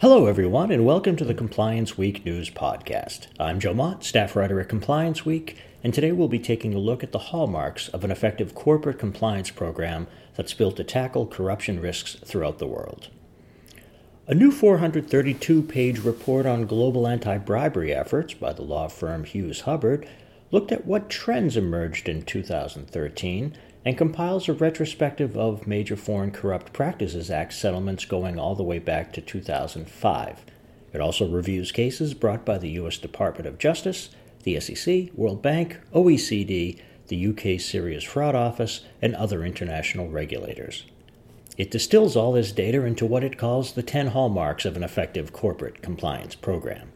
Hello, everyone, and welcome to the Compliance Week News Podcast. I'm Joe Mott, staff writer at Compliance Week, and today we'll be taking a look at the hallmarks of an effective corporate compliance program that's built to tackle corruption risks throughout the world. A new 432-page report on global anti-bribery efforts by the law firm Hughes Hubbard looked at what trends emerged in 2013 and compiles a retrospective of major Foreign Corrupt Practices Act settlements going all the way back to 2005. It also reviews cases brought by the U.S. Department of Justice, the SEC, World Bank, OECD, the UK Serious Fraud Office, and other international regulators. It distills all this data into what it calls the 10 hallmarks of an effective corporate compliance program.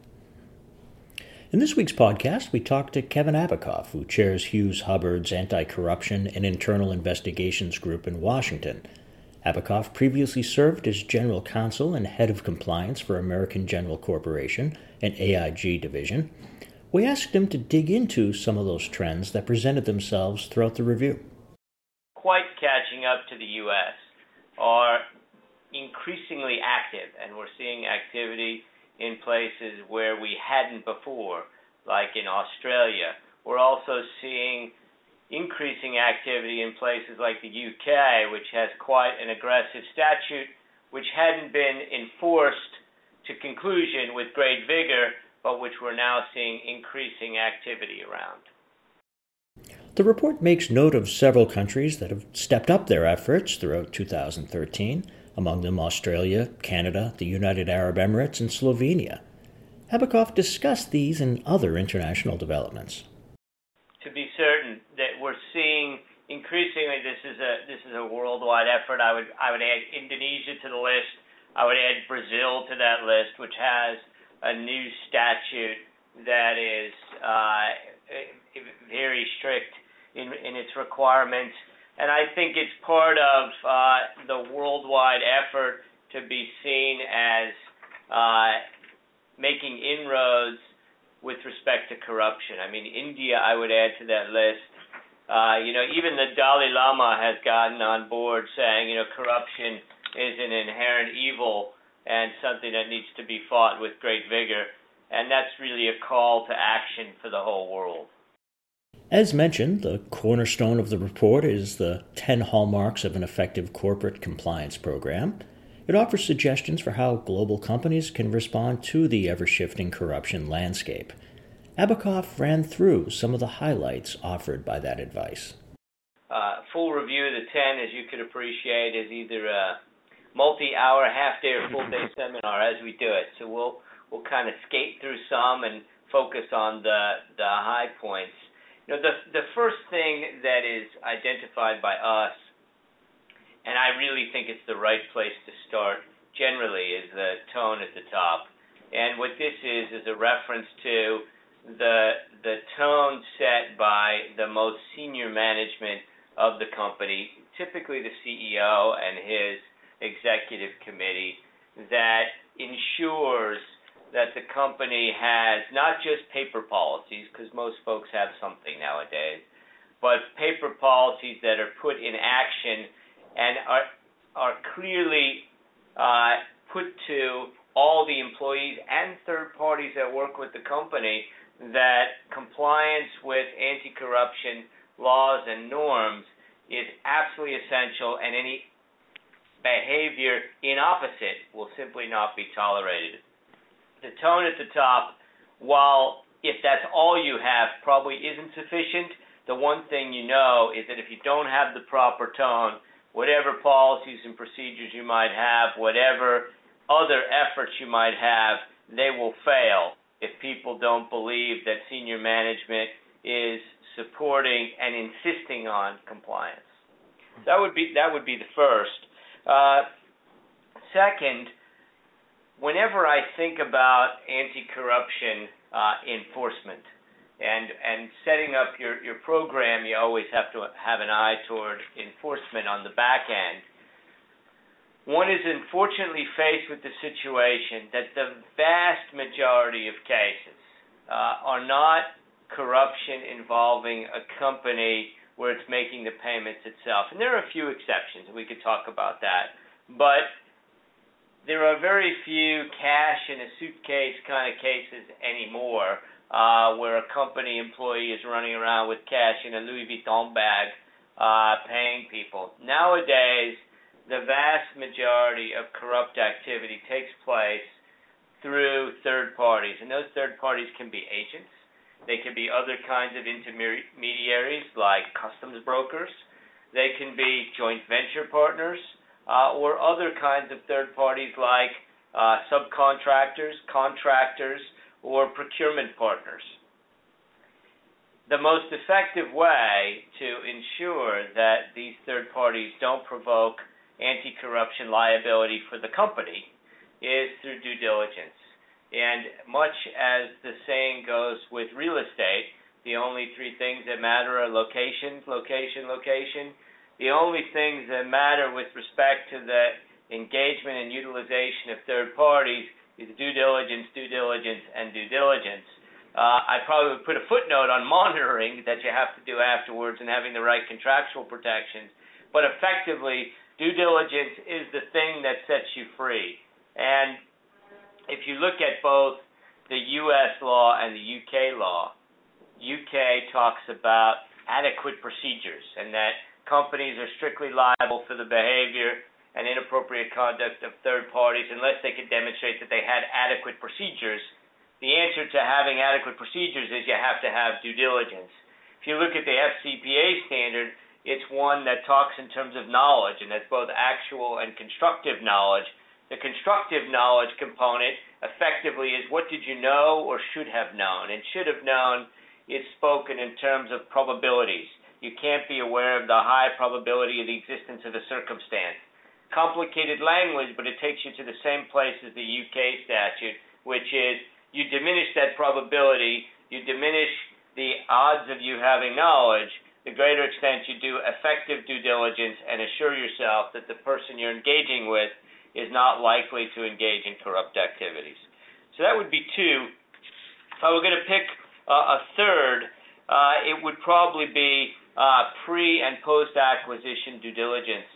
In this week's podcast, we talked to Kevin Abacoff, who chairs Hughes Hubbard's Anti-Corruption and Internal Investigations Group in Washington. Abacoff previously served as General Counsel and Head of Compliance for American General Corporation and AIG Division. We asked him to dig into some of those trends that presented themselves throughout the review. Quite catching up to the U.S. are increasingly active, and we're seeing activity in places where we hadn't before, like in Australia. We're also seeing increasing activity in places like the UK, which has quite an aggressive statute, which hadn't been enforced to conclusion with great vigor, but which we're now seeing increasing activity around. The report makes note of several countries that have stepped up their efforts throughout 2013, among them Australia, Canada, the United Arab Emirates, and Slovenia. Abacoff discussed these and other international developments. To be certain that we're seeing increasingly, this is a worldwide effort. I would add Indonesia to the list. I would add Brazil to that list, which has a new statute that is very strict in its requirements. And I think it's part of the worldwide effort to be seen as making inroads with respect to corruption. I mean, India, I would add to that list. Even the Dalai Lama has gotten on board saying, corruption is an inherent evil and something that needs to be fought with great vigor. And that's really a call to action for the whole world. As mentioned, the cornerstone of the report is the 10 hallmarks of an effective corporate compliance program. It offers suggestions for how global companies can respond to the ever-shifting corruption landscape. Abacoff ran through some of the highlights offered by that advice. Full review of the 10, as you could appreciate, is either a multi-hour, half-day, or full-day seminar as we do it. So we'll kind of skate through some and focus on the high points. The first thing that is identified by us, and I really think it's the right place to start generally, is the tone at the top. And what this is a reference to the tone set by the most senior management of the company, typically the CEO and his executive committee, that ensures that the company has not just paper policies, because most folks have something nowadays, but paper policies that are put in action and are clearly put to all the employees and third parties that work with the company, that compliance with anti-corruption laws and norms is absolutely essential, and any behavior in opposite will simply not be tolerated. The tone at the top, while if that's all you have, probably isn't sufficient, the one thing you know is that if you don't have the proper tone, whatever policies and procedures you might have, whatever other efforts you might have, they will fail if people don't believe that senior management is supporting and insisting on compliance. That would be the first. Second, whenever I think about anti-corruption enforcement and setting up your program, you always have to have an eye toward enforcement on the back end. One is unfortunately faced with the situation that the vast majority of cases are not corruption involving a company where it's making the payments itself. And there are a few exceptions, and we could talk about that. But there are very few cash in a suitcase kind of cases anymore, where a company employee is running around with cash in a Louis Vuitton bag, paying people. Nowadays, the vast majority of corrupt activity takes place through third parties, and those third parties can be agents. They can be other kinds of intermediaries like customs brokers. They can be joint venture partners, or other kinds of third parties like subcontractors, contractors, or procurement partners. The most effective way to ensure that these third parties don't provoke anti-corruption liability for the company is through due diligence. And much as the saying goes with real estate, the only three things that matter are location, location, location. The only things that matter with respect to the engagement and utilization of third parties is due diligence, due diligence, and due diligence. I probably would put a footnote on monitoring that you have to do afterwards and having the right contractual protections. But effectively, due diligence is the thing that sets you free. And if you look at both the U.S. law and the U.K. law, U.K. talks about adequate procedures and that companies are strictly liable for the behavior and inappropriate conduct of third parties unless they can demonstrate that they had adequate procedures. The answer to having adequate procedures is you have to have due diligence. If you look at the FCPA standard, it's one that talks in terms of knowledge, and that's both actual and constructive knowledge. The constructive knowledge component effectively is what did you know or should have known, and should have known is spoken in terms of probabilities. You can't be aware of the high probability of the existence of a circumstance. Complicated language, but it takes you to the same place as the UK statute, which is you diminish that probability, you diminish the odds of you having knowledge, the greater extent you do effective due diligence and assure yourself that the person you're engaging with is not likely to engage in corrupt activities. So that would be two. If I were going to pick a third, it would probably be pre- and post-acquisition due diligence.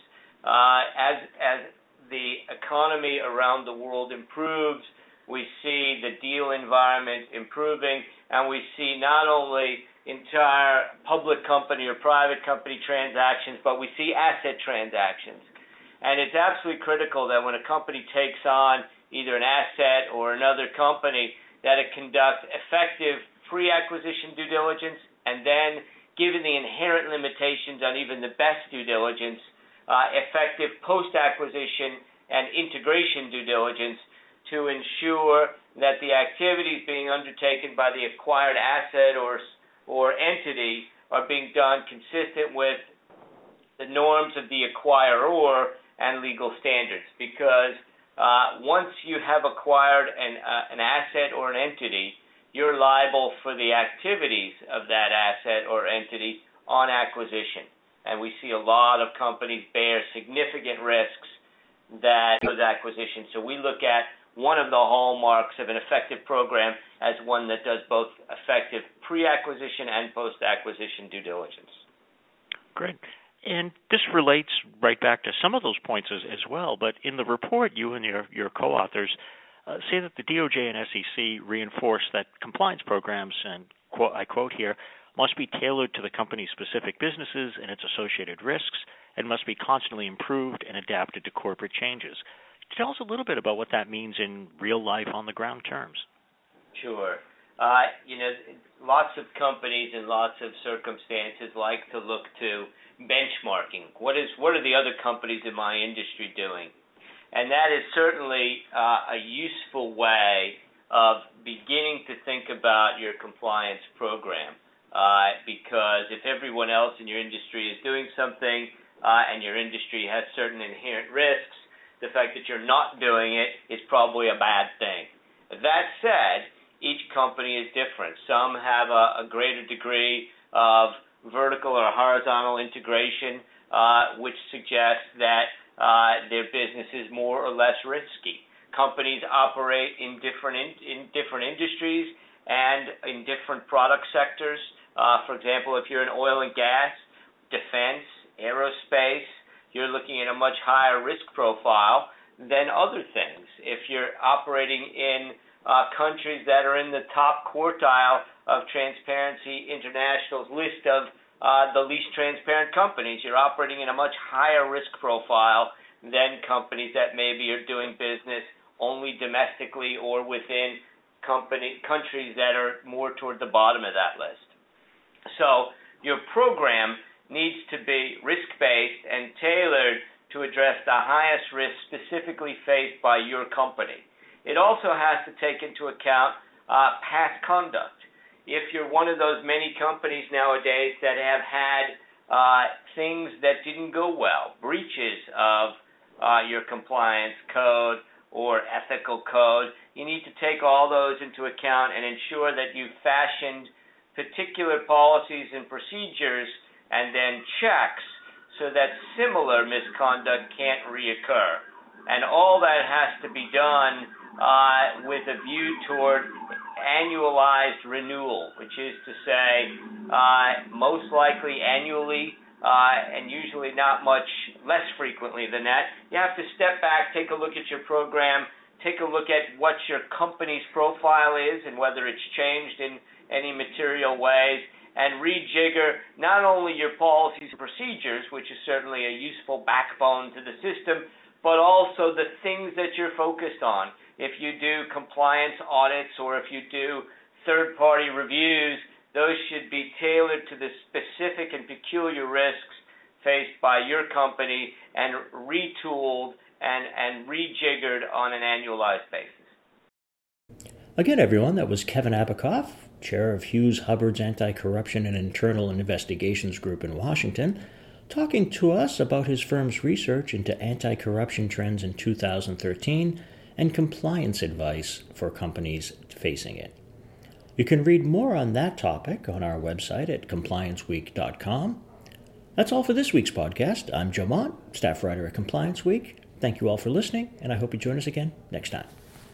As the economy around the world improves, we see the deal environment improving, and we see not only entire public company or private company transactions, but we see asset transactions. And it's absolutely critical that when a company takes on either an asset or another company, that it conduct effective pre-acquisition due diligence, and then, given the inherent limitations on even the best due diligence, effective post-acquisition and integration due diligence to ensure that the activities being undertaken by the acquired asset or entity are being done consistent with the norms of the acquirer and legal standards. Because once you have acquired an asset or an entity, you're liable for the activities of that asset or entity on acquisition. And we see a lot of companies bear significant risks that those acquisitions. So we look at one of the hallmarks of an effective program as one that does both effective pre-acquisition and post-acquisition due diligence. Great. And this relates right back to some of those points as well, but in the report, you and your co-authors say that the DOJ and SEC reinforce that compliance programs, and I quote here, must be tailored to the company's specific businesses and its associated risks, and must be constantly improved and adapted to corporate changes. Tell us a little bit about what that means in real life on the ground terms. Sure. Lots of companies in lots of circumstances like to look to benchmarking. What are the other companies in my industry doing? And that is certainly a useful way of beginning to think about your compliance program. Because if everyone else in your industry is doing something and your industry has certain inherent risks, the fact that you're not doing it is probably a bad thing. That said, each company is different. Some have a greater degree of vertical or horizontal integration, which suggests that their business is more or less risky. Companies operate in different industries and in different product sectors. For example, if you're in oil and gas, defense, aerospace, you're looking at a much higher risk profile than other things. If you're operating in countries that are in the top quartile of Transparency International's list of the least transparent companies, you're operating in a much higher risk profile than companies that maybe are doing business only domestically or within countries that are more toward the bottom of that list. So your program needs to be risk-based and tailored to address the highest risk specifically faced by your company. It also has to take into account past conduct. If you're one of those many companies nowadays that have had things that didn't go well, breaches of your compliance code or ethical code, you need to take all those into account and ensure that you've fashioned particular policies and procedures and then checks so that similar misconduct can't reoccur. And all that has to be done with a view toward annualized renewal, which is to say most likely annually and usually not much less frequently than that. You have to step back, take a look at your program, take a look at what your company's profile is and whether it's changed in any material ways, and rejigger not only your policies and procedures, which is certainly a useful backbone to the system, but also the things that you're focused on. If you do compliance audits or if you do third-party reviews, those should be tailored to the specific and peculiar risks faced by your company and retooled and rejiggered on an annualized basis. Again, everyone, that was Kevin Abakoff, chair of Hughes Hubbard's Anti-Corruption and Internal Investigations Group in Washington, talking to us about his firm's research into anti-corruption trends in 2013 and compliance advice for companies facing it. You can read more on that topic on our website at complianceweek.com. That's all for this week's podcast. I'm Joe Mott, staff writer at Compliance Week. Thank you all for listening, and I hope you join us again next time.